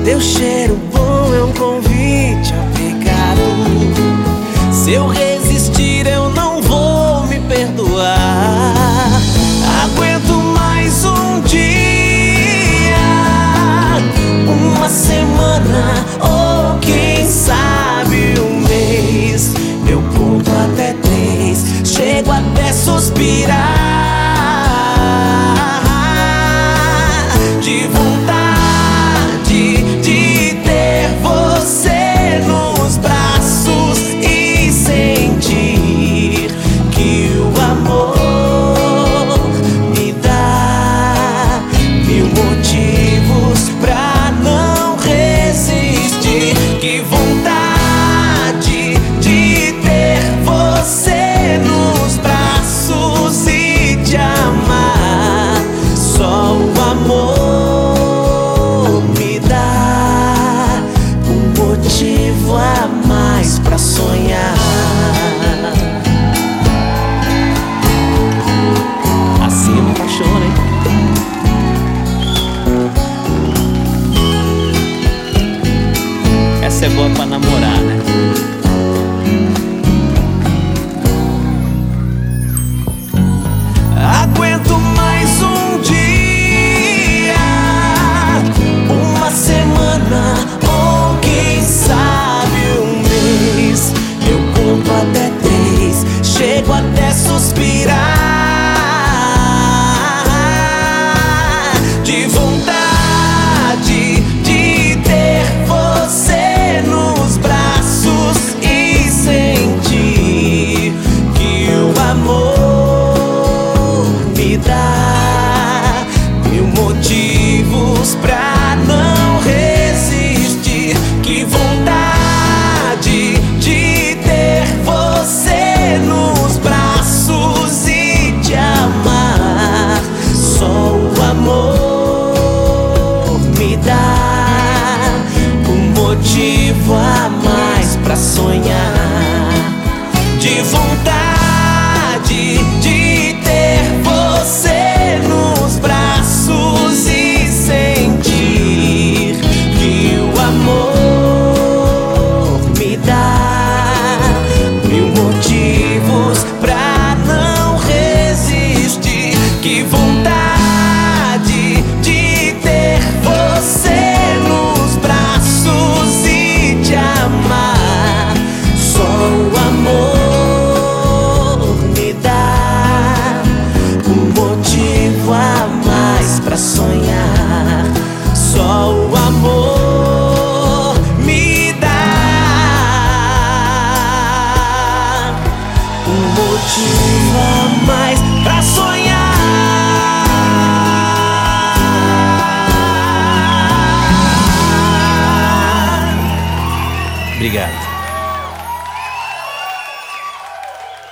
Teu cheiro bom é um convite ao pecado. Se eu resistir, eu não vou me perdoar. Aguento mais um dia, uma semana ou quem sabe um mês. Eu conto até 3, chego até suspirar de vontade de ter você nos braços e sentir que o amor me dá 1000 motivos pra não resistir. Que vontade de ter você nos braços e te amar. Só o amor me dá um motivo a mais pra sonhar. Assim eu me apaixono, hein? Essa é boa pra namorar, né? Aguento mais um dia, uma semana ou quem sabe um mês. Eu conto até 3, chego até suspirar de vontade de ter você nos braços e sentir que o amor me dá 1000 motivos pra não resistir. Que vontade de ter você nos braços e te amar. Só o amor me dá um motivo a mais pra sonhar. De vontade de ter você nos braços e sentir que o amor me dá 1000 motivos pra não resistir. Que vontade de ter você nos braços e te amar. Só o amor me dá um motivo a mais pra sonhar. Só o amor me dá um motivo a mais pra sonhar. Obrigado.